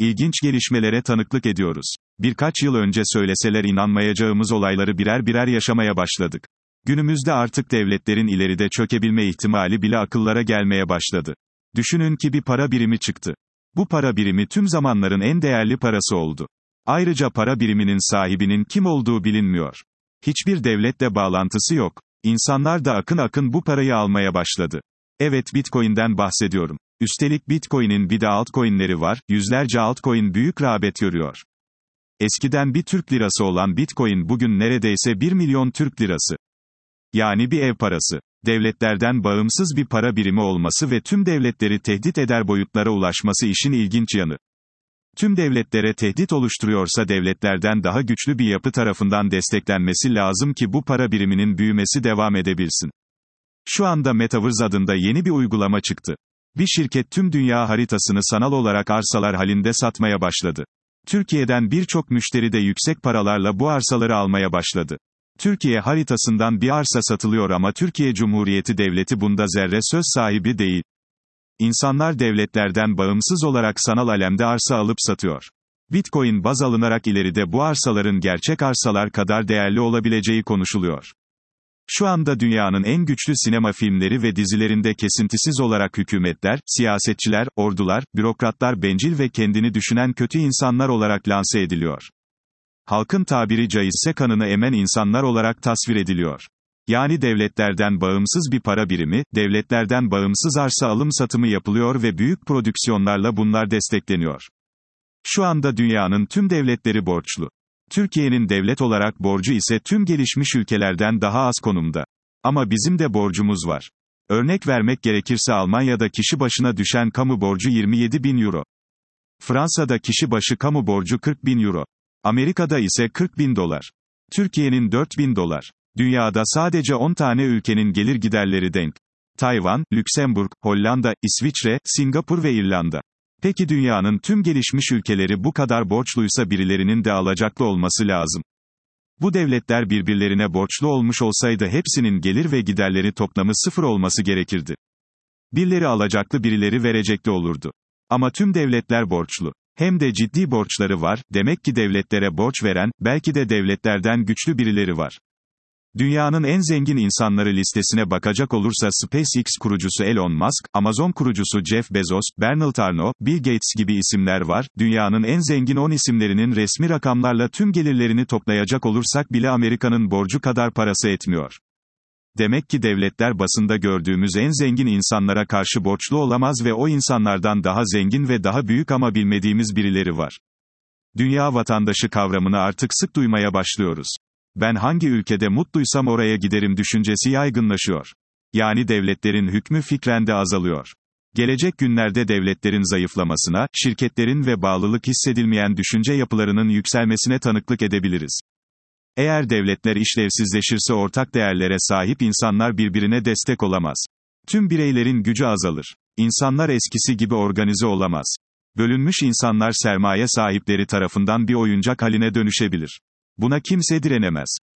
İlginç gelişmelere tanıklık ediyoruz. Birkaç yıl önce söyleseler inanmayacağımız olayları birer birer yaşamaya başladık. Günümüzde artık devletlerin ileride çökebilme ihtimali bile akıllara gelmeye başladı. Düşünün ki bir para birimi çıktı. Bu para birimi tüm zamanların en değerli parası oldu. Ayrıca para biriminin sahibinin kim olduğu bilinmiyor. Hiçbir devletle bağlantısı yok. İnsanlar da akın akın bu parayı almaya başladı. Evet, Bitcoin'den bahsediyorum. Üstelik Bitcoin'in bir de altcoin'leri var, yüzlerce altcoin büyük rağbet görüyor. Eskiden bir Türk lirası olan Bitcoin bugün neredeyse 1 milyon Türk lirası. Yani bir ev parası. Devletlerden bağımsız bir para birimi olması ve tüm devletleri tehdit eder boyutlara ulaşması işin ilginç yanı. Tüm devletlere tehdit oluşturuyorsa devletlerden daha güçlü bir yapı tarafından desteklenmesi lazım ki bu para biriminin büyümesi devam edebilsin. Şu anda Metaverse adında yeni bir uygulama çıktı. Bir şirket tüm dünya haritasını sanal olarak arsalar halinde satmaya başladı. Türkiye'den birçok müşteri de yüksek paralarla bu arsaları almaya başladı. Türkiye haritasından bir arsa satılıyor ama Türkiye Cumhuriyeti Devleti bunda zerre söz sahibi değil. İnsanlar devletlerden bağımsız olarak sanal alemde arsa alıp satıyor. Bitcoin baz alınarak ileride bu arsaların gerçek arsalar kadar değerli olabileceği konuşuluyor. Şu anda dünyanın en güçlü sinema filmleri ve dizilerinde kesintisiz olarak hükümetler, siyasetçiler, ordular, bürokratlar bencil ve kendini düşünen kötü insanlar olarak lanse ediliyor. Halkın tabiri caizse kanını emen insanlar olarak tasvir ediliyor. Yani devletlerden bağımsız bir para birimi, devletlerden bağımsız arsa alım satımı yapılıyor ve büyük prodüksiyonlarla bunlar destekleniyor. Şu anda dünyanın tüm devletleri borçlu. Türkiye'nin devlet olarak borcu ise tüm gelişmiş ülkelerden daha az konumda. Ama bizim de borcumuz var. Örnek vermek gerekirse Almanya'da kişi başına düşen kamu borcu 27 bin euro. Fransa'da kişi başı kamu borcu 40 bin euro. Amerika'da ise 40 bin dolar. Türkiye'nin 4 bin dolar. Dünyada sadece 10 tane ülkenin gelir giderleri denk. Tayvan, Lüksemburg, Hollanda, İsviçre, Singapur ve İrlanda. Peki dünyanın tüm gelişmiş ülkeleri bu kadar borçluysa birilerinin de alacaklı olması lazım. Bu devletler birbirlerine borçlu olmuş olsaydı hepsinin gelir ve giderleri toplamı sıfır olması gerekirdi. Birileri alacaklı, birileri verecekli olurdu. Ama tüm devletler borçlu. Hem de ciddi borçları var, demek ki devletlere borç veren, belki de devletlerden güçlü birileri var. Dünyanın en zengin insanları listesine bakacak olursa SpaceX kurucusu Elon Musk, Amazon kurucusu Jeff Bezos, Bernard Arnault, Bill Gates gibi isimler var. Dünyanın en zengin 10 isimlerinin resmi rakamlarla tüm gelirlerini toplayacak olursak bile Amerika'nın borcu kadar parası etmiyor. Demek ki devletler basında gördüğümüz en zengin insanlara karşı borçlu olamaz ve o insanlardan daha zengin ve daha büyük ama bilmediğimiz birileri var. Dünya vatandaşı kavramını artık sık duymaya başlıyoruz. Ben hangi ülkede mutluysam oraya giderim düşüncesi yaygınlaşıyor. Yani devletlerin hükmü fikren de azalıyor. Gelecek günlerde devletlerin zayıflamasına, şirketlerin ve bağlılık hissedilmeyen düşünce yapılarının yükselmesine tanıklık edebiliriz. Eğer devletler işlevsizleşirse ortak değerlere sahip insanlar birbirine destek olamaz. Tüm bireylerin gücü azalır. İnsanlar eskisi gibi organize olamaz. Bölünmüş insanlar sermaye sahipleri tarafından bir oyuncak haline dönüşebilir. Buna kimse direnemez.